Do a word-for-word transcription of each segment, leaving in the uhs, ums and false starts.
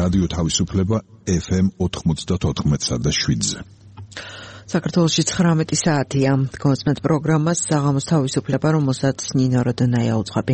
რადიო თავისუფლება ეფ ემ ოთხმოცდაოთხ და შვიდზე. საქართველოში ცხრამეტი საათია. გონსმეთ პროგრამას საღამოს თავისუფლება, რომელსაც ნინო როდონაია უძღვები.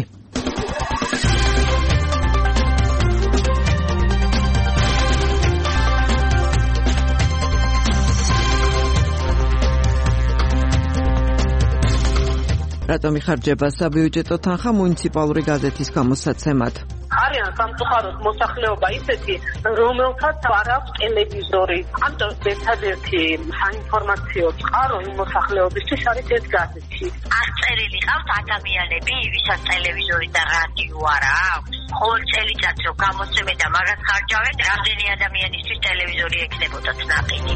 რატომ იხარჯება საბიუჯეტო თანხა მუნიციპალური გაზეთის გამოსაცემად? არიან სამწუხაროდ მოსახლეობა ისეთი, რომელთაც არ აქვს ტელევიზორი. ამიტომ ერთადერთი საინფორმაციო წყარო იმ მოსახლეობისთვის არის ეს გაზეთი. არ წერილი ყავთ ადამიანები, ვისაც ტელევიზორი და რადიო არ აქვს. ყოველ წელიწადს რომ გამოსცემენ და მაგას ხარჯავენ, რამდენი ადამიანისთვის ტელევიზორი ექნებოდათ ნაყიდი.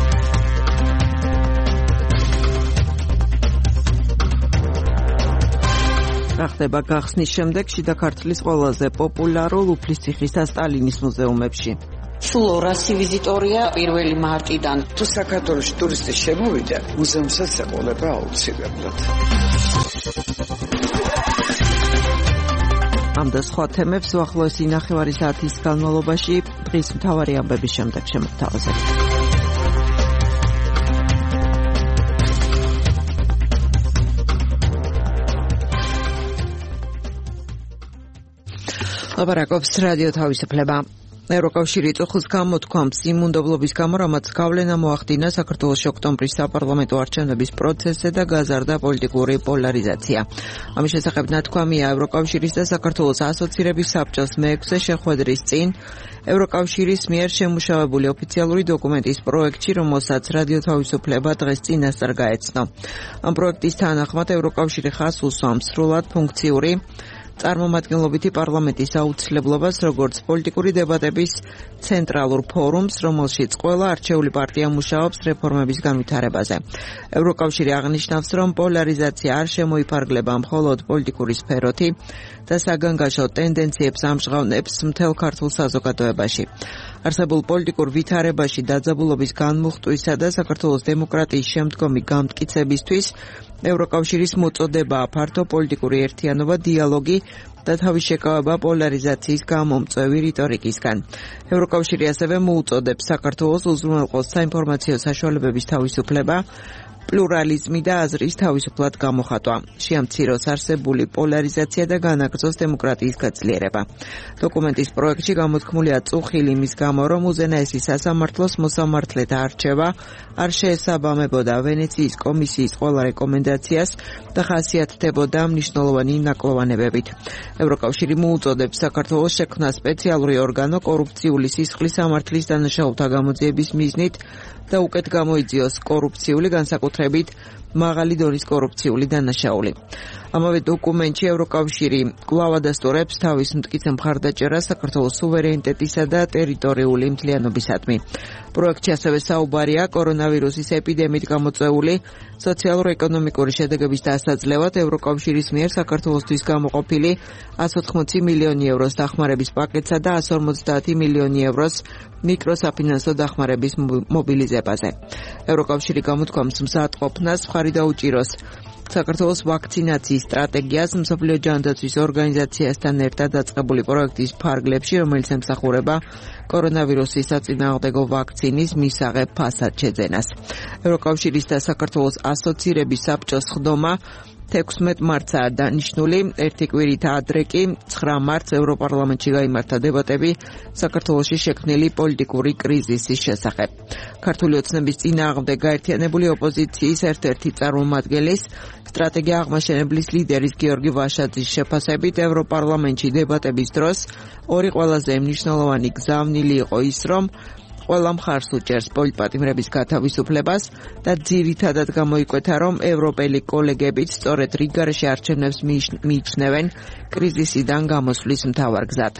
რა ხდება გახსნის შემდეგ შიდა ქართლის ყველაზე პოპულარულ უფლისციხის და სტალინის მუზეუმებში? სულ ორასი ვიზიტორია პირველი მარტიდან. თუ საქართველოში ტურისტი შემოვიდა, მუზეუმსაც ეყოლება აუცილებლად. ამ და სხვა თემებს უახლოესი ნახევარი საათის განმავლობაში დღის მთავარი ამბების შემდეგ შემოგთავაზებთ. ლაპარაკობს რადიო თავისუფლება. ევროკავშირი წუხლის გამოთქვამს იმუნდობლობის გამო, რამაც გავლენა მოახდინა საქართველოში ოქტომბრის საპარლამენტო არჩევნების პროცესზე და გაზარდა პოლიტიკური პოლარიზაცია. ამის შესახებ ნათქვამია ევროკავშირის და საქართველოს ასოცირების საბჭოს მეექვსე შეხვედრის წინ ევროკავშირის მიერ შემუშავებული ოფიციალური დოკუმენტის პროექტში, რომელსაც რადიო თავისუფლება დღეს წინასწარ გაეცნო. ამ პროექტის თანახმად ევროკავშირი ხაზს უსვამს სრულად ფუნქციური წარმომადგენლობითი პარლამენტის აუცილებლობას, როგორც პოლიტიკური დებატების ცენტრალურ ფორუმს, რომელშიც ყველა არჩეული პარტია მუშაობს რეფორმების განვითარებაზე. ევროკავშირი აღნიშნავს, რომ პოლარიზაცია არ შემოიფარგლება მხოლოდ პოლიტიკური სფეროთი და საგანგაშო ტენდენციებს ამჟღავნებს მთელ ქართულ საზოგადოებაში. არსებულ პოლიტიკურ ვითარებაში დაძაბულობის განმუხტვისა და საქართველოს დემოკრატიის შემდგომი გამტკიცებისთვის ევროკავშირის მოწოდებაა ფართო პოლიტიკური ერთიანობა, დიალოგი და თავის შეკავება პოლარიზაციის გამომწვევი რიტორიკისგან. ევროკავშირი ასევე მოუწოდებს საქართველოს უზრუნველყოს საინფორმაციო საშუალებების თავისუფლება, პლურალიზმი და აზრის თავისუფლად გამოხატვა, შეამციროს არსებული პოლარიზაცია და განაგრძოს დემოკრატიის გაძლიერება. დოკუმენტის პროექტში გამოთქმულია წუხილი იმის გამო, რომ უზენაესი სასამართლოს მოსამართლეთა არჩევა არ შეესაბამებოდა ვენეციის კომისიის ყველა რეკომენდაციას და ხასიათდებოდა მნიშვნელოვანი ნაკლოვანებებით. ევროკავშირი მოუწოდებს საქართველოს შექმნა სპეციალური ორგანო კორუფციული სისხლის სამართლის დანაშაულთა გამოძიების მიზნით და უკეთ გამოიძიოს კორუფციული, განსაკუთრებით მაღალი დონის კორუფციული დანაშაული. ამავე დოკუმენტში ევროკავშირი კვლავ ადასტურებს თავის მტკიცე მხარდაჭერას საქართველოს სუვერენიტეტისა და ტერიტორიული მთლიანობისადმი. პროექტში ასევე საუბარია კორონავირუსის ეპიდემიით გამოწვეული სოციალურ-ეკონომიკური შედეგების დასაძლევად ევროკავშირის მიერ საქართველოსთვის გამოყოფილი εκατს ოთხმოცი მილიონი ევროს დახმარების პაკეტსა და εκατს ორმოცდაათი მილიონი ევროს მიკროსაფინანსო დახმარების მობილიზებაზე. ევროკავშირი გამოთქვამს მზადყოფნას მხარი დაუჭიროს საქართველოს ვაქცინაციის სტრატეგიას მსოფლიო ჯანდაცვის ორგანიზაციასთან ერთად დაწყებული პროექტის ფარგლებში, რომელიც ემსახურება კორონავირუსის საწინააღმდეგო ვაქცინის მისაღებ ფასად შეძენას. ევროკავშირის და საქართველოს ასოცირების საბჭოს სხდომა თექვსმეტ მარტსაა დანიშნული, ერთი კვირით ადრე კი ცხრა მარტს ევროპარლამენტში გაიმართა დებატები საქართველოში შექმნილი პოლიტიკური კრიზისის შესახებ. ქართული ოცნების წინააღმდეგ გაერთიანებული ოპოზიციის ერთ-ერთი წარმომადგენლის სტრატეგია აღმაშენებლის ლიდერის გიორგი ვაშაძის შეფასებით ევროპარლამენტში დებატების დროს ორი ყველაზე მნიშვნელოვანი გზავნილი იყო ის, რომ ყველა მხარს უჭერს პოლიტპატიმრების გათავისუფლებას და ძირითადად გამოიკვეთა, რომ ევროპელი კოლეგებიც სწორედ რიგგარეშე არჩევნებს მიიჩნევენ კრიზისიდან გამოსვლის მთავარ გზად.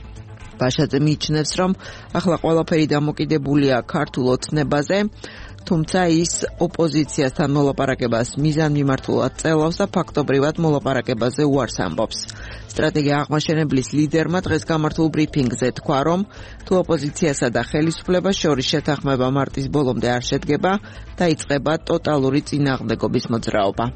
ვაშაძე მიიჩნევს, რომ ახლა ყველაფერი დამოკიდებულია ქართულ ოცნებაზე, თუმცა ის ოპოზიციასთან მოლაპარაკებას მიზანმიმართულად წელავს და ფაქტობრივად მოლაპარაკებაზე უარს ამბობს. სტრატეგია აღმაშენებლის ლიდერმა დღეს გამართულ ბრიფინგზე თქვა, რომ თუ ოპოზიციასა და ხელისუფლებას შორის შეთანხმება მარტის ბოლომდე არ შედგება, დაიწყება ტოტალური წინააღმდეგობის მოძრაობა.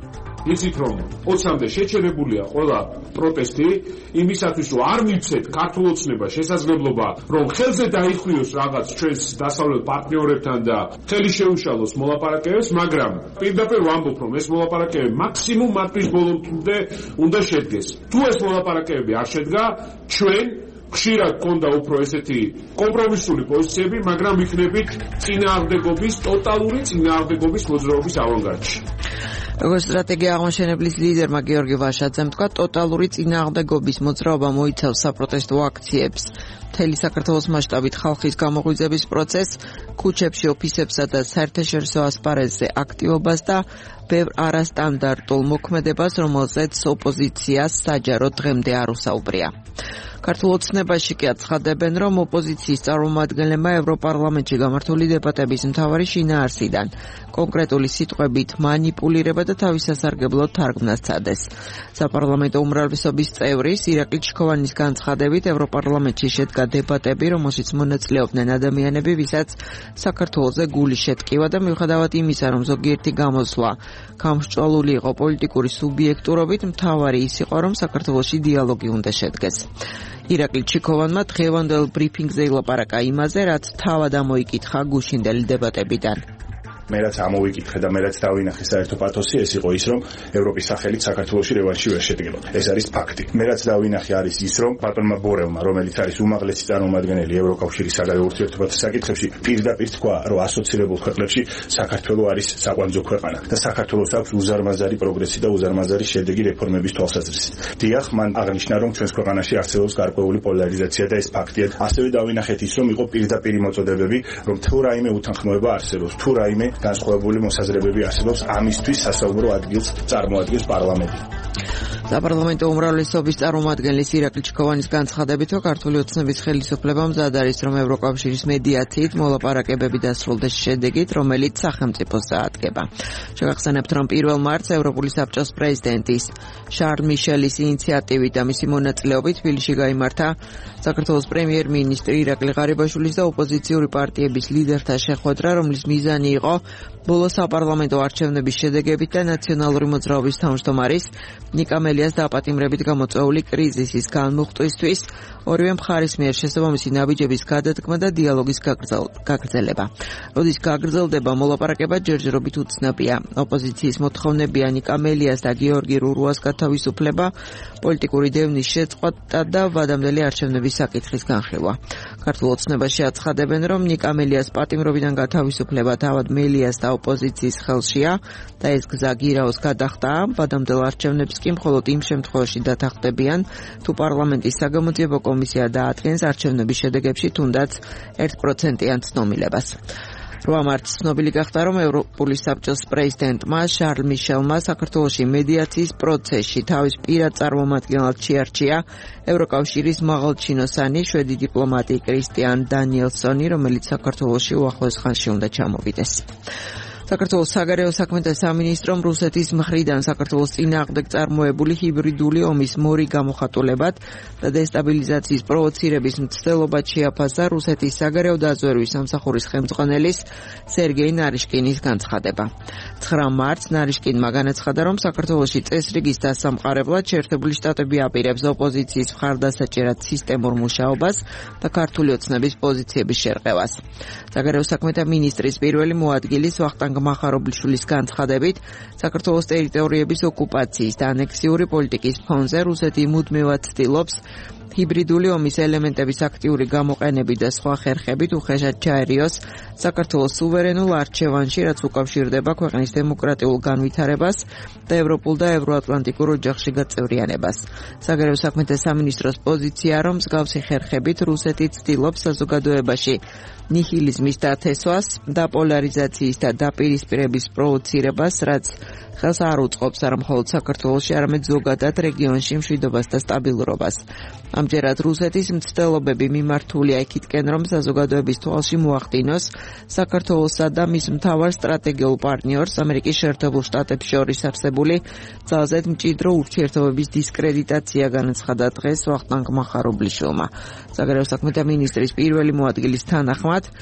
იცით რომ ოცამდე შეჩერებულია ყველა პროტესტი იმისათვის რომ არ მივცეთ ქართულ ოცნებას შესაძლებლობა რომ ხელზე დაიხვიოს რაღაც ჩვენს დასავლელ პარტნიორებთან და ხელი შეუშალოს მოლაპარაკებებს, მაგრამ პირდაპირ ვამბობ რომ ეს მოლაპარაკებები მაქსიმუმ მარტის ბოლომდე უნდა შედგეს. თუ ეს მოლაპარაკებები არ შედგა, ჩვენ ხშირად გქონდა უფრო ესეთი კომპრომისული პოზიციები, მაგრამ იქნებით წინააღმდეგობის, ტოტალური წინააღმდეგობის მოძრაობის ავანგარდში. როგორც სტრატეგია აღმაშენებლის ლიდერმა გიორგი ვაშაძემ თქვა, ტოტალური წინააღმდეგობის მოძრაობა მოიცავს საპროტესტო აქციებს, მთელი საქართველოს მასშტაბით ხალხის გამოღვიძების პროცესს, ქუჩებში, ოფისებსა და საერთაშორისო ასპარეზზე აქტივობას და ბევრ არასტანდარტულ მოქმედებას, რომელზეც ოპოზიციას საჯარო დღემდე არ უსაუბრია. ქართულ ოცნებაში კი აცხადებენ, რომ ოპოზიციის წარმომადგენლებმა ევროპარლამენტში გამართული დებატების მთავარი შინაარსიდან კონკრეტული სიტყვებით მანიპულირება და თავის სასარგებლოდ თარგმნა სცადეს. საპარლამენტო უმრავლესობის წევრის ირაკლი ჩიქოვანის განცხადებით, ევროპარლამენტში შედგა დებატები, რომელშიც მონაწილეობდნენ ადამიანები, ვისაც საქართველოზე გული შეტკივა და მიუხედავად იმისა, რომ ზოგიერთი გამოსვლა გამსჭვალული იყო პოლიტიკური სუბიექტურობით, მთავარი ის იყო, რომ საქართველოში დიალოგი უნდა შედგეს. ირაკლი ჩიქოვანმა დღევანდელ ბრიფინგზე ილაპარაკა იმაზე, რაც თავად ამოიკითხა გუშინდელი დებატებიდან. მე რაც ამოვიკითხე და მე რაც დავინახე საერთო პათოსი ეს იყო ის რომ ევროპის სახელით საქართველოში რევანში ვერ შედგებოდა. ეს არის ფაქტი. მე რაც დავინახე არის ის რომ ბატონმა ბორელმა, რომელიც არის უმაღლესი წარმომადგენელი ევროკავშირის საგარეო ურთიერთობათა საკითხებში, პირდაპირ თქვა, რომ ასოცირებულ ქვეყნებში საქართველო არის საყვანძო ქვეყანა და საქართველოს აქვს უზარმაზარი პროგრესი და უზარმაზარი შედეგი რეფორმების თვალსაზრისით. დიახ, მან აღნიშნა, რომ ჩვენს ქვეყანაში არსებობს გარკვეული პოლარიზაცია და ეს ფაქტია. ასევე დავინახეთ ის რომ იყო პირდაპირი მოწოდებები, რომ თუ რაიმე უთანხმოება არსებობს, თუ რაიმე განსხვავებული მოსაზრებები არსებობს, ამისთვის სასაუბრო ადგილს წარმოადგენს პარლამენტი. საპარლამენტო უმრავლესობის წარმომადგენლის ირაკლი ჩიქოვანის განცხადებით, ქართული ოცნების ხელისუფლებამ მზად არის, რომ ევროკავშირის მედიაციით მოლაპარაკებები დასრულდეს შედეგით, რომელიც სახელმწიფოს წაადგება. შევახსენებთ, რომ პირველ მარტს ევროპული საბჭოს პრეზიდენტის შარლ მიშელის ინიციატივით და მისი მონაწილეობით თბილისში გაიმართა საქართველოს პრემიერ-მინისტრი ირაკლი ღარიბაშვილის და ოპოზიციური პარტიების ლიდერთა შეხვედრა, რომლის მიზანი იყო ბოლო საპარლამენტო არჩევნების შედეგებით და ნაციონალური მოძრაობის თავმჯდომარის ნიკა მელიას დაპატიმრებით გამოწვეული კრიზისის განმუხტვისთვის ორივე მხარის მიერ შესაბამისი ნაბიჯების გადადგმა და დიალოგის გაგრძელება. როდის გაგრძელდება მოლაპარაკება ჯერჯერობით უცნობია. ოპოზიციის მოთხოვნებია ნიკა მელიას და გიორგი რურუას გათავისუფლება, პოლიტიკური დევნის შეწყვეტა და ვადამდელი არჩევნების საკითხის განხილვა. ქართულ ოცნებაში აცხადებენ, რომ ნიკა მელიას პატიმრობიდან გათავისუფლება თავად მელიას და ოპოზიციის ხელშია და ეს გზა გირაოს გადახტაა. ვადამდელ არჩევნებს კი მხოლოდ იმ შემთხვევაში დათანხმდებიან, თუ პარლამენტის საგამოძიებო კომისია დაადგენს არჩევნების შედეგებში თუნდაც ერთ პროცენტიან ცნობილებას. რვა მარტს ცნობილი გახდა, რომ ევროპული საბჭოს პრეზიდენტმა შარლ მიშელმა საქართველოში მედიაციის პროცესში თავის პირად წარმომადგენლად შეარჩია ევროკავშირის მაღალჩინოსანი შვედი დიპლომატი კრისტიან დანიელსონი, რომელიც საქართველოში უახლოეს ხანში უნდა ჩამოვიდეს. საქართველოს საგარეო საქმეთა სამინისტრომ რუსეთის მხრიდან საქართველოს წინააღმდეგ წარმოებული ჰიბრიდული ომის მორი გამოხატულებად და დესტაბილიზაციის პროვოცირების მცდელობად შეაფასა რუსეთის საგარეო დაზვერვის სამსახურის ხელმძღვანელის სერგეი ნარიშკინის განცხადება. ცხრა მარტს ნარიშკინმა განაცხადა, რომ საქართველოში წესრიგის დასამყარებლად შეერთებული შტატები აპირებს ოპოზიციის მხარდასაჭერად სისტემურ მუშაობას და ქართული ოცნების პოზიციების შერყევას. საგარეო საქმეთა მინისტრის პირველი მოადგილის ვახტანგ მახარობლიშვილის განცხადებით, საქართველოს ტერიტორიების ოკუპაციის და ანექსიური პოლიტიკის ფონზე რუსეთი მუდმივად ცდილობს ჰიბრიდული ომის ელემენტების აქტიური გამოყენებით და სხვა ხერხებით უხეშად ჩაერიოს საქართველოს სუვერენულ არჩევანში, რაც უკავშირდება ქვეყნის დემოკრატიულ განვითარებას და ევროპულ და ევროატლანტიკურ ოჯახში გაწევრიანებას. საგარეო საქმეთა სამინისტროს პოზიცია, რომ მსგავსი ხერხებით რუსეთი ცდილობს საზოგადოებაში ნიჰილიზმის დათესვას და პოლარიზაციის და დაპირისპირების პროვოცირებას, რაც ხელს არ უწყობს არა მხოლოდ საქართველოში, არამედ ზოგადად რეგიონში მშვიდობას და სტაბილურობას. ამჯერად რუსეთის მცდელობები მიმართულია იქითკენ, რომ საზოგადოების თვალში მოახდინოს საქართველოსა და მის მთავარ სტრატეგიულ პარტნიორს ამერიკის შეერთებულ შტატებს შორის არსებული ძალზედ მჭიდრო ურთიერთობების დისკრედიტაცია, განაცხადა დღეს ვახტანგ მახარობლიშვილმა. საგარეო საქმეთა მინისტრის პირველი მოადგილის თანახმად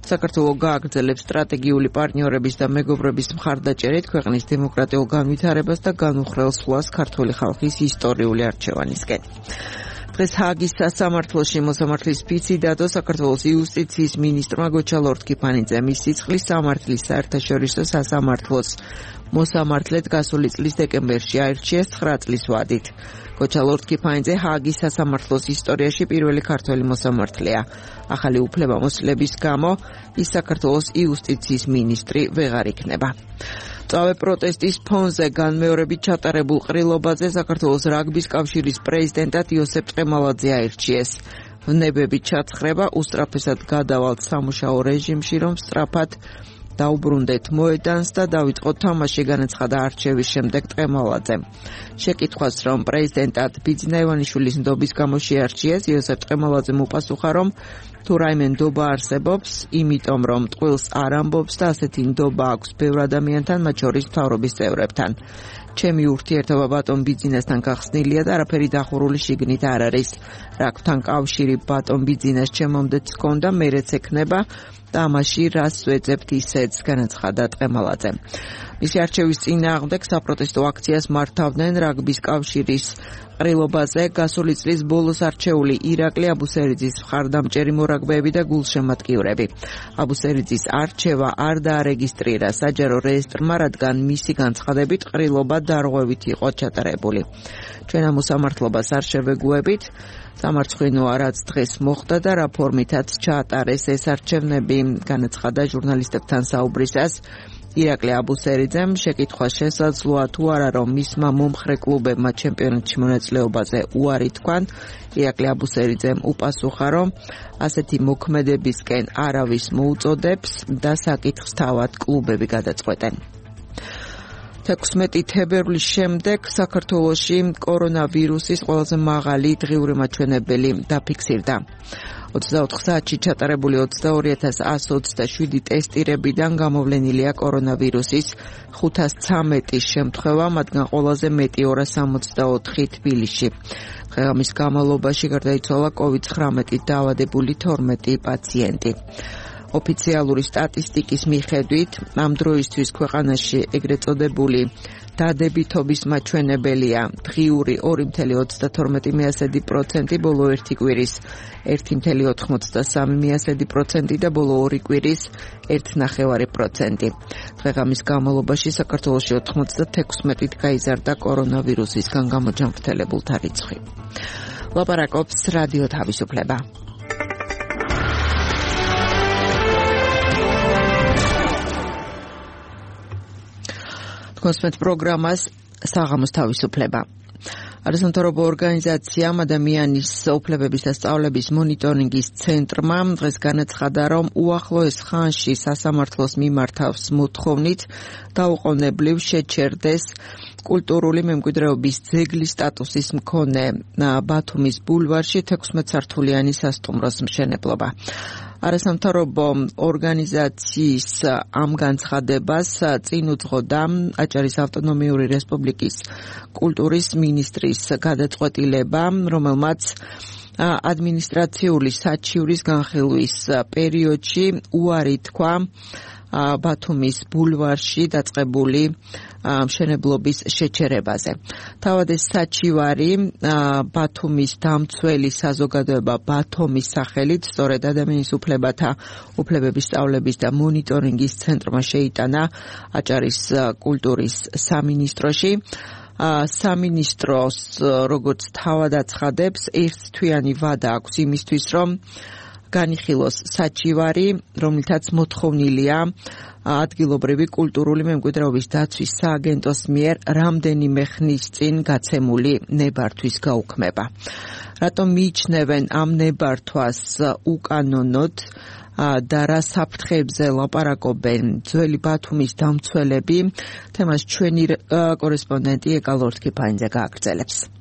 საქართველო გააგრძელებს სტრატეგიული პარტნიორების და მეგობრობის მხარდაჭერით ქვეყნის დემოკრატიულ განვითარებას და განუხრელ სვლას ქართული ხალხის ისტორიული არჩევანისკენ. დღეს ჰააგის სასამართლოში მოსამართლის ფიცი დადო საქართველოს იუსტიციის მინისტრმა გოჩა ლორთქიფანიძემ მის სიცხლის სამართლის საერთაშორისო სასამართლოს მოსამართლედ გასული წლის დეკემბერში აირჩიეს ცხრა წლის ვადით. გოჩა ლორთქიფანიძე ჰააგის სასამართლოს ისტორიაში პირველი ქართველი მოსამართლეა. ახალი უფლებამოსილების გამო ის საქართველოს იუსტიციის მინისტრი ვეღარ იქნება. წავე პროტესტის ფონზე განმეორებით ჩატარებულ ყრილობაზე საქართველოს რაგბის კავშირის პრეზიდენტად იოსებ ტყემალაძე აირჩიეს. ვნებები ჩაცხრება უსწრაფესად გადავალთ სამუშაო რეჟიმში, რომ სწრაფად დაუბრუნდეთ მოედანს და დავიწყოთ თამაში, განაცხადა არჩევის შემდეგ ტყემალაძემ. შეკითხვას, რომ პრეზიდენტად ბიძინა ივანიშვილის ნდობის გამო შეარჩიეს, იოსებ ტყემალაძემ უპასუხა, რომ თუ რაიმე ნდობა არსებობს, იმიტომ რომ ტყუილს არ ამბობს და ასეთი ნდობა აქვს ბევრ ადამიანთან, მათ შორის მთავრობის წევრებთან. ჩემი ურთიერთობა ბატონ ბიძინასთან გახსნილია და არაფერი დახურული შიგნით არ არის. რაკთან კავშირი ბატონ ბიძინას ჩემამდეც ჰქონდა, მერეც ექნება და ამაში რას ვეძებთ ისეც, განაცხადა ტყემალაძემ. მისი არჩევის წინააღმდეგ საპროტესტო აქციას მართავდნენ რაგბის კავშირის ყრილობაზე გასული წლის ბოლოს არჩეული ირაკლი აბუსერიძის მხარდამჭერი მორაგბეები და გულშემატკივრები. აბუსერიძის არჩევა არ დაარეგისტრირა საჯარო რეესტრმა, რადგან მისი განცხადებით ყრილობა დარღვევით იყო ჩატარებული. ჩვენ ამ მოსამართლობას არ შევეგუებით. სამარცხვინოა, რაც დღეს მოხდა და რა ფორმითაც ჩაატარეს ეს არჩევნები, განაცხადა ჟურნალისტებთან საუბრისას ირაკლი აბუსერიძემ. შეკითხვას შესაძლოა თუ არა, რომ მისმა მომხრე კლუბებმა ჩემპიონატში მონაწილეობაზე უარი თქვან. ირაკლი აბუსერიძემ უპასუხა, რომ ასეთი მოქმედებისკენ არავის მოუწოდებს და საკითხს თავად კლუბები გადაწყვეტენ. თექვსმეტი თებერვლის შემდეგ საქართველოში კორონავირუსის ყველაზე მაღალი დღიური მაჩვენებელი დაფიქსირდა. ოცდაოთხ საათში ჩატარებული ოცდაორი ათას ასი ოცდაშვიდი ტესტირებიდან გამოვლენილია კორონავირუსის ხუთას ცამეტი შემთხვევა, მათგან ყველაზე მეტი ორას სამოცდაოთხი თბილისში. დღეღამის განმავლობაში გარდაიცვალა კოვიდ ცხრამეტით დაავადებული თორმეტი პაციენტი. ოფიციალური სტატისტიკის მიხედვით ამ დროისთვის ქვეყანაში ეგრეთ წოდებული დადებითობის მაჩვენებელია დღიური ორი კoma ოცდათორმეტი პროცენტი, ბოლო ერთი კვირის ერთი კoma ოთხმოცდასამი პროცენტი და ბოლო ორი კვირის ერთი კoma ნახევარი პროცენტი. დღეღამის განმავლობაში საქართველოში ოთხმოცდათექვსმეტით გაიზარდა კორონავირუსისგან გამოჯანმრთელებულთა რიცხვი. ლაპარაკობს რადიო თავისუფლება. კონსპეთ პროგრამას საღამოს თავისუფლება. არასამთავრობო ორგანიზაციამ ადამიანის უფლებების და სწავლების მონიტორინგის ცენტრმა დღეს განაცხადა, რომ უახლოეს ხანში სასამართლოს მიმართავს მოთხოვნით დაუყოვნებლივ შეჩერდეს კულტურული მემკვიდრეობის ძეგლის სტატუსის მქონე ბათუმის ბულვარში თექვსმეტსართულიანი სასტუმროს მშენებლობა. არასამთავრობო ორგანიზაციის ამ განცხადებას წინ უძღოდა აჭარის ავტონომიური რესპუბლიკის კულტურის მინისტრის გადაწყვეტილება, რომელმაც ადმინისტრაციული საჩივრის განხილვის პერიოდში უარი თქვა ბათუმის ბულვარში დაწყებული მშენებლობის შეჩერებაზე. თავად ეს საჩივარი ბათუმის დამცველი საზოგადოება ბათუმის სახელით სწორედ ადამიანის უფლებათა უფლებების სწავლების და მონიტორინგის ცენტრმა შეიტანა აჭარის კულტურის სამინისტროში. სამინისტროს როგორც თავად აცხადებს, ერთთვიანი ვადა აქვს იმისთვის, რომ განიხილოს საჩივარი, რომლითაც მოთხოვნილია ადგილობრივი კულტურული მემკვიდრეობის დაცვის სააგენტოს მიერ რამდენიმე ხნის წინ გაცემული ნებართვის გაუქმება. რატომ მიიჩნევენ ამ ნებართვას უკანონოდ და რა საფრთხეებზე ლაპარაკობენ ძველი ბათუმის დამცველები? თემას ჩვენი კორესპონდენტი ეკა ლორთქიფანიძე გააგრძელებს.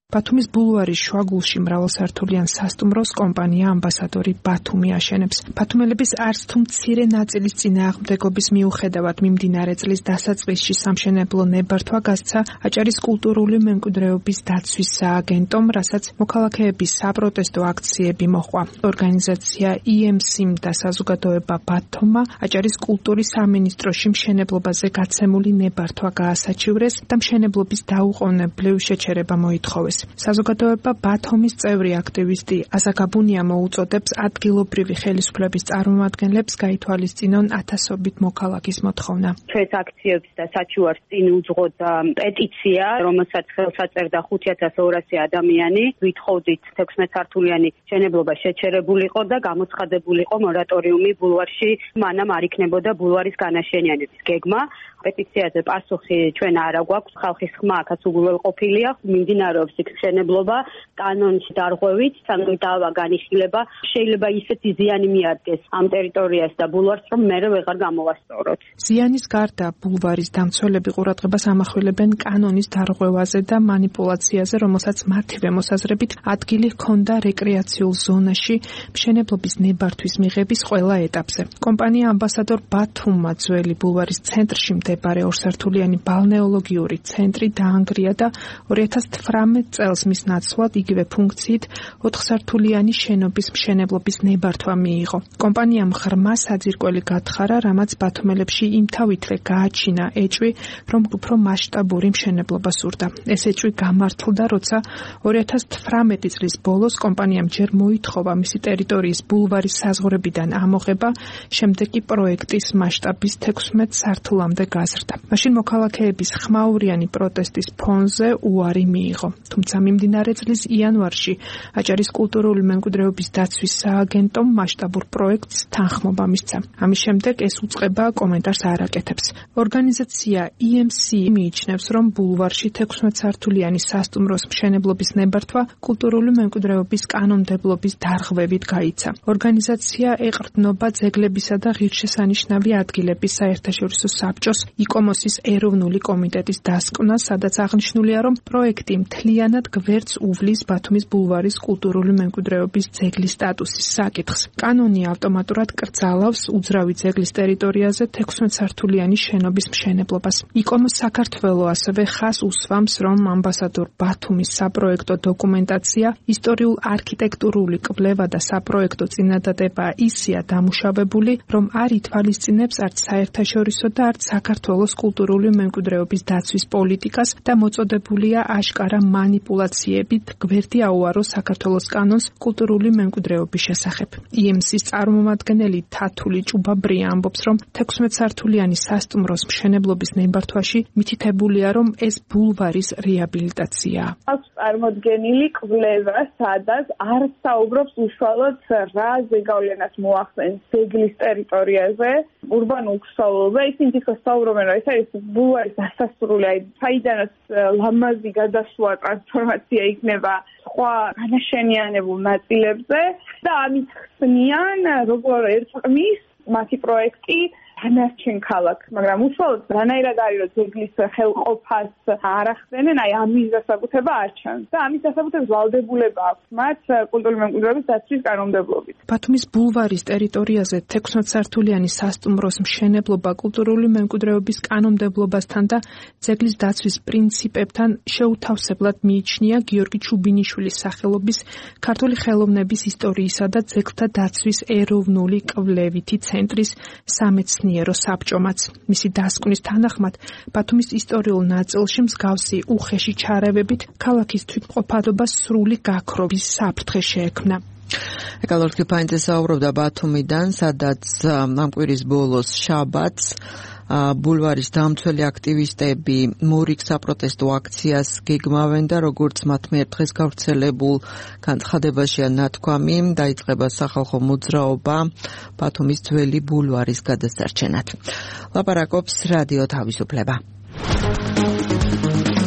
ბათუმის ბულვარის შუაგულში მრავალსართულიან სასტუმროს კომპანია ამბასადორი ბათუმი აშენებს. ბათუმელების არც თუ მცირე ნაწილის წინააღმდეგობის მიუხედავად მიმდინარე წლის დასაწყისში სამშენებლო ნებართვა გასცა აჭარის კულტურული მემკვიდრეობის დაცვის სააგენტომ, რასაც მოქალაქეების საპროტესტო აქციები მოჰყვა. ორგანიზაცია ი ემ სი-მ და საზოგადოება ბათუმა აჭარის კულტურის სამინისტროში მშენებლობაზე გაცემული ნებართვა გაასაჩივრეს და მშენებლობის დაუყოვნებლივ შეჩერება მოითხოვეს. საზოგადოება ბათუმის წევრი აქტივისტი აზაგაბუნია მოუწოდებს ადგილობრივი ხელისუფლების წარმომადგენლებს გაითვალისწინონ ათასობით მოქალაქის მოთხოვნა. ჩვენს აქციებს და საჩუარს წინ უძღოთ პეტიცია, რომელსაც ხელს აწერდა ხუთი ათას ორასი ადამიანი. ვითხოვდით თექვსმეტსართულიანი მშენებლობა შეჩერებულიყო და გამოცხადებულიყო მორატორიუმი ბულვარში, მანამ არ იქნებოდა ბულვარის განაშენიანების გეგმა. პეტიციაზე პასუხი ჩვენ არ აგვაქვს, ხალხის ხმა აქაც უგულველყოფილია, მიმდინარეობს იქ მშენებლობა, კანონში დარღვევით, სანამ დავა განიხილება, შეიძლება ისეთი ზიანი მიადგეს ამ ტერიტორიას და ბულვარს, რომ მერე ვეღარ გამოვასწოროთ. ზიანის გარდა ბულვარის დამცველები ყურადღებას ამახვილებენ კანონის დარღვევაზე და მანიპულაციაზე, რომელსაც მათივე მოსაზრებით ადგილი ჰქონდა რეკრეაციულ ზონაში მშენებლობის ნებართვის მიღების ყველა ეტაპზე. კომპანია ამბასადორ ბათუმმა ძველი ბულვარის ცენტრში მდებარე ორსართულიანი ბალნეოლოგიური ცენტრი დაანგრია და ორი ათას თვრამეტ წელს მის ნაცვლად იგივე ფუნქციით ოთხსართულიანი შენობის მშენებლობის ნებართვა მიიღო. კომპანიამ ღრმა საძირკველი გათხარა, რამაც ბათუმელებში იმთავითვე გააჩინა ეჭვი, რომ უფრო მასშტაბური მშენებლობა სურდა. ეს ეჭვი გამართლდა, როცა ორი ათას თვრამეტი წლის ბოლოს კომპანიამ ჯერ მოითხოვა მისი ტერიტორიის ბულვარის საზღვრებიდან ამოღება, შემდეგ კი პროექტის მასშტაბის თექვსმეტ სართულამდე გაზრდა. მაშინ მოქალაქეების ხმაურიანი პროტესტის ფონზე უარი მიიღო. თუმცა მიმდინარე წლის იანვარში აჭარის კულტურული მემკვიდრეობის დაცვის სააგენტომ მასშტაბურ პროექტს თანხმობა მისცა. ამის შემდეგ ეს უწყება კომენტარს არ აკეთებს. ორგანიზაცია ი ემ სი მიიჩნევს, რომ ბულვარში თექვსმეტსართულიანი სასტუმროს მშენებლობის ნებართვა კულტურული მემკვიდრეობის კანონმდებლობის დარღვევით გაიცა. ორგანიზაცია ეყრდნობა ძეგლებისა და ღირსშესანიშნავი ადგილების საერთაშორისო საბჭოს იკომოსის ეროვნული კომიტეტის დასკვნას, სადაც აღნიშნულია, რომ პროექტი მთლიანად გვერდს უვლის ბათუმის ბულვარის კულტურული მემკვიდრეობის ძეგლის სტატუსის საკითხს. კანონი ავტომატურად კრძალავს უძრავი ძეგლის ტერიტორიაზე თექვსმეტსართულიანი შენობის მშენებლობას. იკომოს საქართველოს ასევე ხას უსვამს, რომ ამბასადორ ბათუმის საპროექტო დოკუმენტაცია, ისტორიულ არქიტექტურული კვლევა და საპროექტო წინადადება ისეა დამუშავებული, რომ არ ითვალისწინებს არც საერთაშორისო და არც საქართველოს კულტურული მემკვიდრეობის დაცვის პოლიტიკას და მოწოდებულია აშკარა მანიპულაციებით გვერდი აუაროს საქართველოს კანონს კულტურული მემკვიდრეობის შესახებ. ი ემ სი-ის წარმომადგენელი თათული ჭუბაბრია ამბობს, რომ თექვსმეტსართულიანი სასტუმროს მშენებლობის ნებართვაში მითითებულია, რომ ეს ბულვარის რეაბილიტაციაა. აქვს წარმოდგენილი კვლევა, სადაც არ საუბრობს უშუალოდ რა ზეგავლენას მოახსენს ძეგლის ტერიტორიაზე, ურბანულ ქსოვილზე, ისინი თვითონ საუბრობენ, რომ ეს არის ბულვარის დასასრული, აი საიდანაც ლამაზი გადასვლა ტრანსფორმაცია იქნება სხვა განაშენიანებულ ნაწილებზე და ამით ხსნიან, როგორ ერწყმის მათი პროექტი დანარჩენ ქალაქს, მაგრამ უშუალოდ რანაირად არის, რომ ძეგლის ხელყოფას არ ახსენენ, აი ამის დასაკუთრება არ ჩანს და ამის დასაკუთრების ვალდებულება აქვს მათ კულტურული მემკვიდრეობის დაცვის კანონმდებლობით. ბათუმის ბულვარის ტერიტორიაზე თექვსმეტსართულიანი სასტუმროს მშენებლობა კულტურული მემკვიდრეობის კანონმდებლობასთან და ძეგლის დაცვის პრინციპებთან შეუთავსებლად მიიჩნია გიორგი ჩუბინიშვილის სახელობის ქართული ხელოვნების ისტორიისა და ძეგლთა დაცვის ეროვნული კვლევითი ცენტრის სამეცნიერო საბჭომაც. მისი დასკვნის თანახმად, ბათუმის ისტორიულ ნაწილში მსგავსი უხეში ჩარევებით ქალაქის თვითმყოფადობა სრული გაქრობის საფრთხე შეექმნა. ეკალორქი ფაინძე საუბრობდა ბათუმიდან, სადაც ამ კვირის ბოლოს შაბათს ბულვარის დამცველი აქტივისტები მორიგ საპროტესტო აქციას გეგმავენ და როგორც მათ მიერ დღეს გავრცელებულ განცხადებაშია ნათქვამი, დაიწყება სახალხო მოძრაობა ბათუმის ძველი ბულვარის გადასარჩენად. ლაპარაკობს რადიო თავისუფლება.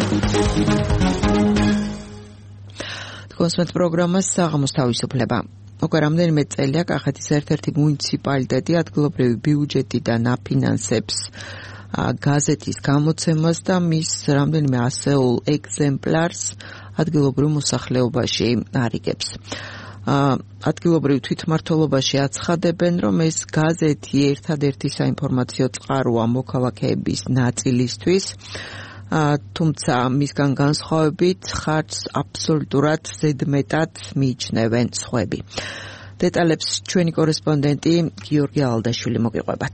კონსმეთ პროგრამას საღამოს თავისუფლება. უკვე რამდენიმე წელია კახეთის ერთ-ერთი მუნიციპალიტეტი ადგილობრივი ბიუჯეტიდან აფინანსებს გაზეთის გამოცემას და მის რამდენიმე ასეულ ეგზემპლარს ადგილობრივ მოსახლეობაში არიგებს. ადგილობრივ თვითმმართველობაში აცხადებენ, რომ ეს გაზეთი ერთადერთი საინფორმაციო წყაროა მოქალაქეების ნაწილისთვის, თუმცა მისგან განსხვავებით ხარჯს აბსოლუტურად ზედმეტად მიიჩნევენ სხვები. დეტალებს ჩვენი კორესპონდენტი გიორგი ალდაშვილი მოგიყვებათ.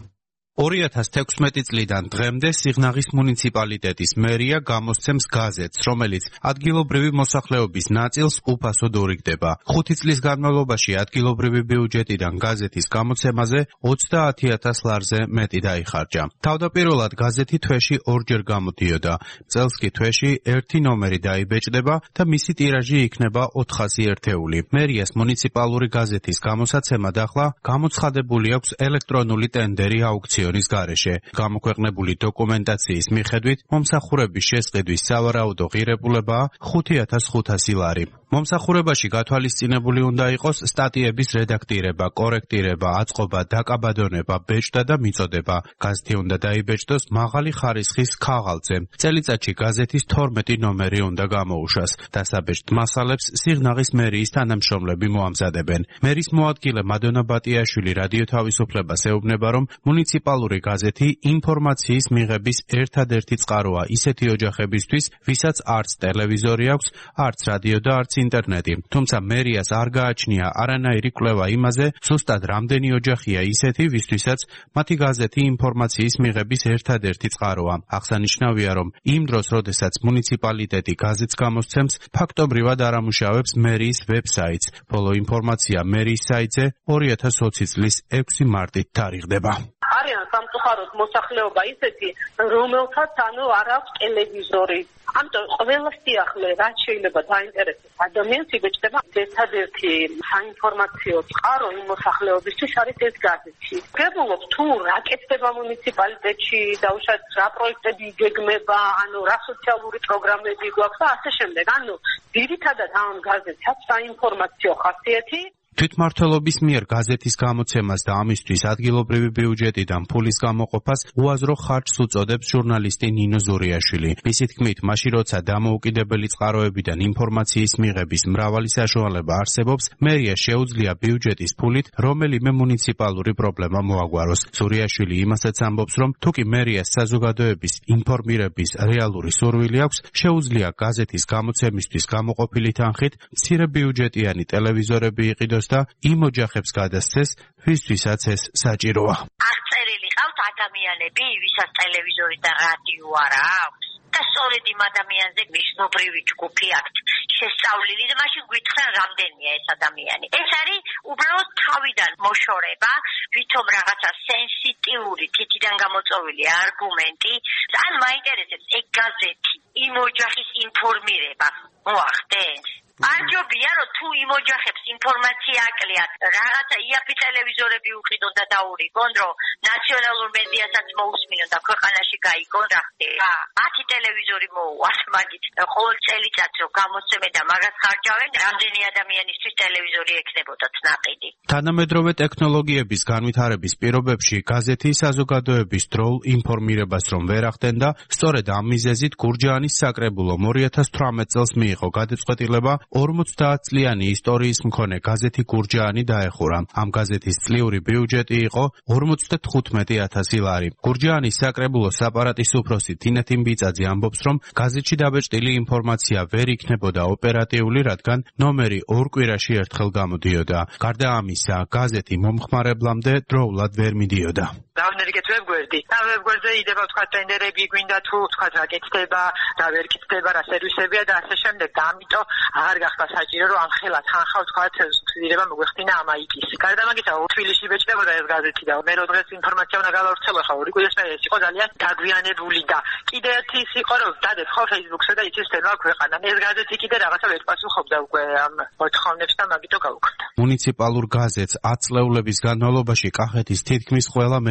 ორი ათას თექვსმეტი წლიდან დღემდე სიღნაღის მუნიციპალიტეტის მერია გამოსცემს გაზეთს, რომელიც ადგილობრივი მოსახლეობის ნაწილს უფასოდ ურიგდება. ხუთი წლის განმავლობაში ადგილობრივი ბიუჯეტიდან გაზეთის გამოცემაზე ოცდაათი ათას ლარზე მეტი დაიხარჯა. თავდაპირველად გაზეთი თვეში ორჯერ გამოდიოდა. წელს კი თვეში ერთი ნომერი დაიბეჭდება და მისი ტირაჟი იქნება ოთხასი ერთეული. მერიას მუნიციპალური გაზეთის გამოსაცემად ახლა გამოცხადებული აქვს ელექტრონული ტენდერი აუქციონის გარეშე. გამოქვეყნებული დოკუმენტაციის მიხედვით მომსახურების შესყიდვის სავარაუდო ღირებულებაა ხუთი ათას ხუთასი ლარი. მომსახურებაში გათვალისწინებული უნდა იყოს სტატიების რედაქტირება, კორექტირება, აწყობა, დაკაბადონება, ბეჭდა და მიწოდება. გაზეთი უნდა დაიბეჭდოს მაღალი ხარისხის ქაღალდზე. წელიწადში გაზეთის თორმეტი ნომერი უნდა გამოუშვას. დასაბეჭდ მასალებს სიღნაღის მერიის თანამშრომლები მოამზადებენ. მერის მოადგილე მადონა ბატიაშვილი რადიო თავისუფლებას ეუბნება, რომ მუნიციპალური გაზეთი ინფორმაციის მიღების ერთადერთი წყაროა ისეთი ოჯახებისთვის, ვისაც არც ტელევიზორი აქვს, არც რადიო და არც ინტერნეტი. თუმცა მერიას არ გააჩნია არანაირი კვლევა იმაზე, ზუსტად რამდენი ოჯახია ისეთი, ვისთვისაც მათი გაზეთი ინფორმაციის მიღების ერთადერთი წყაროა. აღსანიშნავია, რომ იმ დროს, როდესაც მუნიციპალიტეტი გაზეთს გამოსცემს, ფაქტობრივად არ ამუშავებს მერიის ვებსაიტს. ბოლო ინფორმაცია მერიის საიტზე ორი ათას ოცი წლის ექვსი მარტით თარიღდება. არიან სამწუხაროდ მოსახლეობა ისეთი, რომელთაც ანუ არ აქვს ტელევიზორი. ამიტომ ყველა სიახლე, რაც შეიძლება დაინტერესდეს ადამიანს, იბეჭდება ერთადერთი საინფორმაციო წყარო იმ მოსახლეობისთვის არის ეს გაზეთი. გებულობ თუ რა კეთდება მუნიციპალიტეტში, დაუშვათ რა პროექტები იგეგმება, ანუ რა სოციალური პროგრამები გვაქვს და ასე შემდეგ. ანუ ძირითადად ამ გაზეთს აქვს საინფორმაციო ხასიათი. თვითმმართველობის მიერ გაზეთის გამოცემას და ამისთვის ადგილობრივი ბიუჯეტიდან ფულის გამოყოფას უაზრო ხარჯს უწოდებს ჟურნალისტი ნინო ზურიაშვილი. მისი თქმით, მაშინ როცა დამოუკიდებელი წყაროებიდან ინფორმაციის მიღების მრავალი საშუალება არსებობს, მერია შეუძლია ბიუჯეტის ფულით რომელიმე მუნიციპალური პრობლემა მოაგვაროს. ზურიაშვილი იმასაც ამბობს, რომ თუკი მერიას საზოგადოების ინფორმირების რეალური სურვილი აქვს, შეუძლია გაზეთის გამოცემისთვის გამოყოფილი თანხით მცირე ბიუჯეტიანი ტელევიზორები იყიდოს და იმ ოჯახებს გადასცეს, ვისთვისაც ეს საჭიროა. აღწერილი ყავთ ადამიანები, ვისაც ტელევიზორი და რადიო არ აქვს და სწორედ იმ ადამიანზე მისნობრივი ჯგუფი აქვთ შესწავლილი და მაშინ გვითხრან რამდენია ეს ადამიანი. ეს არის უბრალოდ თავიდან მოშორება, ვითომ რაღაცა სენსიტიური თითიდან გამოწვეული არგუმენტი, ან მაინტერესებს ეგ გაზეთი იმ ოჯახის ინფორმირება მოახდენს. არჯობია, რომ თუ იმ ოჯახებს ინფორმაცია აკლიათ, რაღაცა იაფი ტელევიზორები უყიდონ და დაურიგონ, რომ ნაციონალურ მედიასაც მოусმინონ და ქვეყანაში გაიგონ რა ხდება. ათი ტელევიზორი მოუვართ მაგით. ყოველ წელიწადს რომ გამოსცემენ და მაგას ხარჯავენ, რამდენი ადამიანისთვის ტელევიზორი ექნებოდათ ნაყიდი. თანამედროვე ტექნოლოგიების განვითარების პირობებში გაზეთი საზოგადოების დროულ ინფორმირებას რომ ვერ ახდენდა, სწორედ ამ მიზეზით გურჯაანის საკრებულომ ორი ათას თვრამეტ წელს მიიღო გადაწყვეტილება ორმოცდაათ წლიანი ისტორიის მქონე გაზეთი გურჯაანი დაეხურა. ამ გაზეთის წლიური ბიუჯეტი იყო ორმოცდათხუთმეტი ათასი ლარი. გურჯაანის საკრებულოს აპარატის უფროსი თინეთი მბიწაძე ამბობს, რომ გაზეთში დაბეჭდილი ინფორმაცია ვერ იქნებოდა ოპერატიული, რადგან ნომერი ორ კვირაში ერთხელ გამოდიოდა. გარდა ამისა, გაზეთი მომხმარებლამდე დროულად ვერ მიდიოდა. დავნერგეთ ვებგვერდი. და ვებგვერდზე იდება თქვა ტენდერები გვინდა თუ თქვა რა კეთდება და ვერ კეთდება, რა სერვისებია და ასე შემდეგ. და ამიტომ არ გახდა საჭირო რომ ამ ხელა თანხა თქვა ცდილება მოგვეხდინა ამ აიკის. გარდა ამისა, თბილისში ბეჭდებოდა ეს გაზეთი და მე რო დღეს ინფორმაცია უნდა გავავრცელო ხო, ორი კვირის მერე ეს იყო ძალიან დაგვიანებული და კიდე ერთი ის იყო რომ დადეთ ხო Facebook-ზე და იცის თემა ქვეყანა. ეს გაზეთი კიდე რაღაცა ვერ პასუხობდა უკვე ამ მოთხოვნებს და მაგიტო გავუქმდა. მუნიციპალურ გაზეთს ათ წლეულების განმავლობაში კახეთის თითქმის ყველა მერია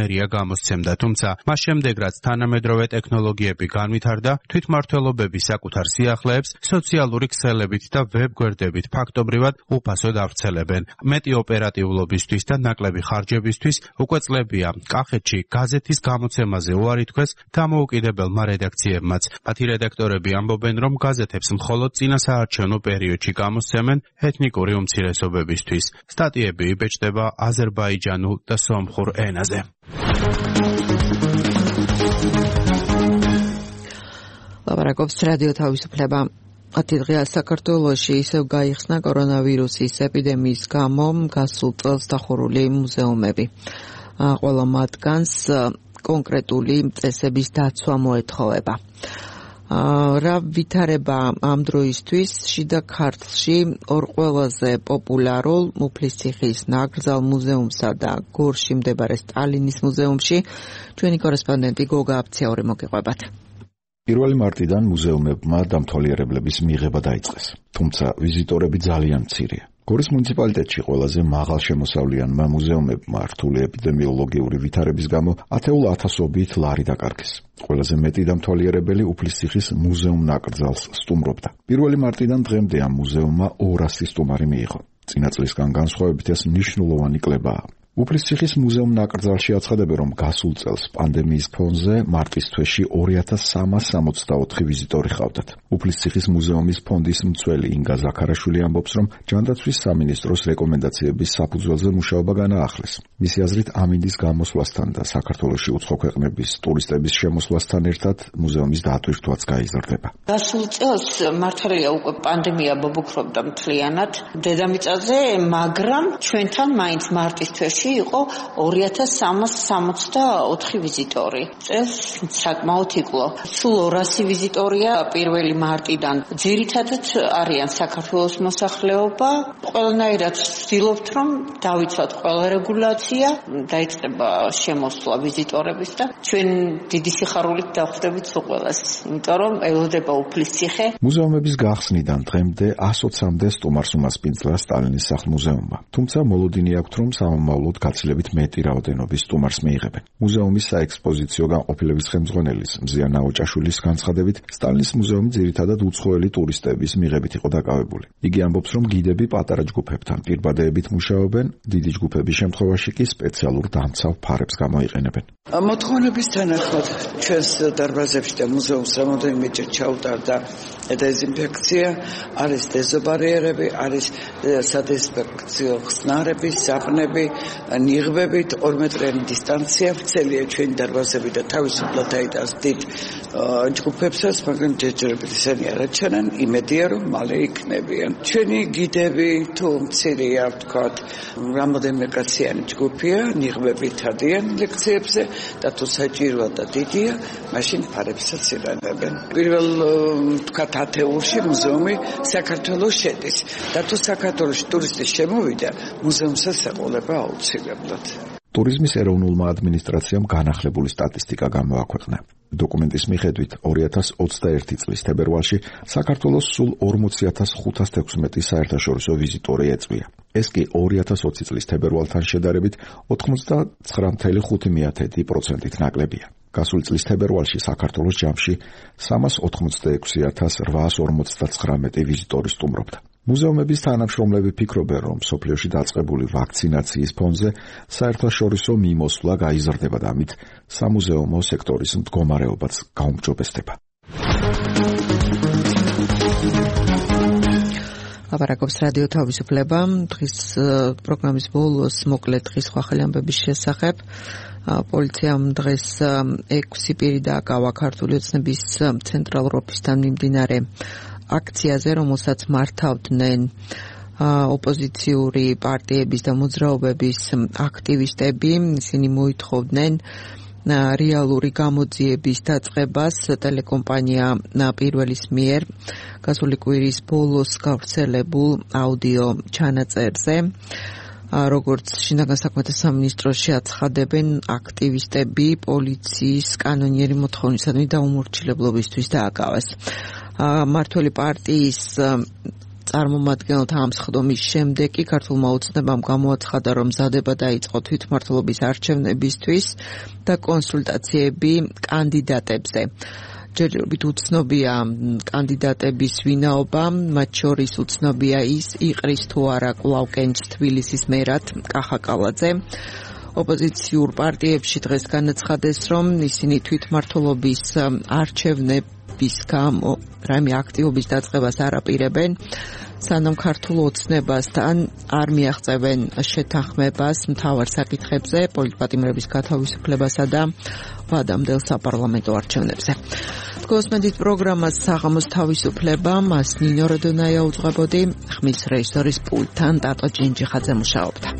მერია გამოსცემდა, თუმცა მას შემდეგ რაც თანამედროვე ტექნოლოგიები განვითარდა, თვითმმართველობები საკუთარ სიახლეებს სოციალური ქსელებით და ვებგვერდებით ფაქტობრივად უფასოდ ავრცელებენ. მეტი ოპერატიულობისთვის და ნაკლები ხარჯებისთვის უკვე წლებია კახეთში გაზეთის გამოცემაზე უარი თქვეს დამოუკიდებელმა რედაქციებმაც. მათი რედაქტორები ამბობენ, რომ გაზეთებს მხოლოდ წინასაარჩევნო პერიოდში გამოსცემენ ეთნიკური უმცირესობებისთვის. სტატიები იბეჭდება აზერბაიჯანულ და სომხურ ენაზე. ლაპარაკობს რადიო თავისუფლება. ათი დღეა საქართველოში ისევ გაიხსნა კორონავირუსის ეპიდემიის გამო გასულ წელს დახურული მუზეუმები. ყველა მათგანს კონკრეტული წესების დაცვა მოეთხოვება. რა ვითარება ამ დროისთვის შიდა ქართლში ორ ყველაზე პოპულარულ მუფლისციხის ნაკრძალ მუზეუმსა და გორში მდებარე სტალინის მუზეუმში ჩვენი კორესპონდენტი გოგა აფციაური მოგიყვებათ. პირველი მარტიდან მუზეუმებმა დამთვალიერებლების მიღება დაიწყეს, თუმცა ვიზიტორები ძალიან მცირეა. გორის მუნიციპალიტეტში ყველაზე მაღალ შემოსავლიანმა მუზეუმებმა რთული ეპიდემიოლოგიური ვითარების გამო ათეულ ათასობით ლარი დაკარგეს. ყველაზე მეტი დამთვალიერებელი უფლისციხის მუზეუმ ნაკრძალს სტუმრობდა. პირველი მარტიდან დღემდე ამ მუზეუმმა ორასი სტუმარი მიიღო. წინა წლისგან განსხვავებით ეს მნიშვნელოვანი კლებაა. უფლისციხის მუზეუმ ნაკრძალში აცხადებენ, რომ გასულ წელს პანდემიის ფონზე მარტის თვეში ორი ათას სამას სამოცდაოთხი ვიზიტორი ჰყავდათ. უფლისციხის მუზეუმის ფონდის მცველი ინგა ზაქარაშვილი ამბობს, რომ ჯანდაცვის სამინისტროს რეკომენდაციების საფუძველზე მუშაობა განაახლეს. მისი აზრით, ამინდის გამოსვლასთან და საქართველოში უცხო ქვეყნების ტურისტების შემოსვლასთან ერთად მუზეუმის დატვირთვაც გაიზრდება. გასულ წელს მართალია უკვე პანდემია ბობუქრობდა მთლიანად დედამიწაზე, მაგრამ ჩვენთან მაინც მარტის თვეში იყო ორი ათას სამას სამოცდაოთხი ვიზიტორი. წელს საკმაოდ იკლო. სულ ორასი ვიზიტორია პირველი მარტიდან. ძირითადად არიან საქართველოს მოსახლეობა. ყველანაირად ვცდილობთ, რომ დავიცვათ ყველა რეგულაცია, დაიწყება შემოსვლა ვიზიტორების და ჩვენ დიდი სიხარულით დავხვდებით სულ ყველას, იმიტომ რომ ელოდება უფლისციხე. მუზეუმების გახსნიდან დღემდე ასოცამდე სტუმარს უმასპინძლა სტალინის სახლ-მუზეუმმა. თუმცა მოლოდინი აქვთ, რომ სამომავლოდ გაცილებით მეტი რაოდენობის სტუმარს მიიღებენ. მუზეუმის საექსპოზიციო განყოფილების ხელმძღვანელის მზიან აოჭაშვილის განცხადებით, სტალინის მუზეუმი ძირითადად უცხოელი ტურისტების მიღებით იყო დაკავებული. იგი ამბობს, რომ გიდები პატარა ჯგუფებთან პირბადეებით მუშაობენ, დიდი ჯგუფების შემთხვევაში კი სპეციალურ დამცავ ფარებს გამოიყენებენ. მოთხოვნების თანახმად ჩვენს დარბაზებში და მუზეუმს რამოდენიმეჯერ ჩაუტარდა დეზინფექცია, არის დეზობარიერები, არის სადეზინფექციო ხსნარები, საფნები, ნიღბებით, ორ მეტრიანი დისტანცია, ვრცელია ჩვენი დარბაზები და თავისუფლად აიტანს დიდ ჯგუფებსაც, მაგრამ ჯერჯერობით ისინი არ აჩვენან, იმედია რომ მალე იქნებიან. ჩვენი გიდები თუ მცირეა, ვთქვათ, რამოდენიმე კაციანი ჯგუფია, ნიღბებით ადიან ლექციებზე და თუ საჭიროა და დიდია, მაშინ ფარებსაც ირანებენ. პირველ ვთქვათ ათეულში მუზეუმი საქართველოს შედის და თუ საქართველოში ტურისტის შემოვიდა, მუზეუმსაც ეყოლება აუცილებლად. ტურიზმის ეროვნულმა ადმინისტრაციამ განახლებული სტატისტიკა გამოაქვეყნა. დოკუმენტის მიხედვით ორი ათას ოცდაერთი წლის თებერვალში საქართველოს სულ ორმოცი ათას ხუთას თექვსმეტი საერთაშორისო ვიზიტორი ეწვია. ეს კი ორი ათას ოცი წლის თებერვალთან შედარებით ოცდათხმეტ წამსვე ხუთი პროცენტით ნაკლებია. გასული წლის თებერვალში საქართველოს ჯამში სამას ოთხმოცდაექვსი ათას რვაას ორმოცდათხრამეტი ვიზიტორი სტუმრობდა. მუზეუმების თანამშრომლები ფიქრობენ, რომ სოფლიოში დაწყებული ვაქცინაციის ფონზე საერთაშორისო მიმოსვლა გაიზრდება და ამით სამუზეუმო სექტორის მდგომარეობაც გაუმჯობესდება. ლაპარაკობს რადიო თავისუფლება. დღის პროგრამის ბოლოს მოკლედ დღის ხვალ ამბების შესახებ. პოლიციამ დღეს ექვსი პირი დააკავა ქართული ოცნების ცენტრალურ ოფისთან მიმდინარე აქციაზე, რომელსაც მართავდნენ ოპოზიციური პარტიების და მოძრაობების აქტივისტები. ისინი მოითხოვდნენ რეალური გამოძიების დაწყებას ტელეკომპანია პირველის მიერ გასული კვირის ბოლოს გავრცელებულ აუდიო ჩანაწერზე. როგორც შინაგან საქმეთა სამინისტროში აცხადებენ, აქტივისტები პოლიციის კანონიერი მოთხოვნისადმი დაუმორჩილებლობისთვის დააკავეს. მართველი პარტიის წარმომადგენელთა ამსხდომის შემდეგ კი ქართულმა ოცნებამ გამოაცხადა, რომ მზადება დაიწყო თვითმმართველობის არჩევნებისთვის და კონსულტაციები კანდიდატებზე. ჯერჯერობით უცნობია კანდიდატების ვინაობა, მათ შორის უცნობია ის, იყრის თუ არა კვლავ კენჭს თბილისის მერად კახა კალაძე. ოპოზიციურ პარტიებში დღეს განაცხადეს, რომ ისინი თვითმმართველობის არჩევნების გამო რაიმე აქტივობის დაწყებას არ აპირებენ, სანამ ქართულ ოცნებასთან არ მიაღწევენ შეთანხმებას მთავარ საკითხებზე, პოლიტპატიმრების გათავისუფლებასა და ვადამდელ საპარლამენტო არჩევნებზე. გოსმედით პროგრამას საღამოს თავისუფლება, მას ნინო როდონაია უძღვებოდი, ხმის რეჟისორის პულტთან ტატო ჯინჯიხაძე მუშაობდა.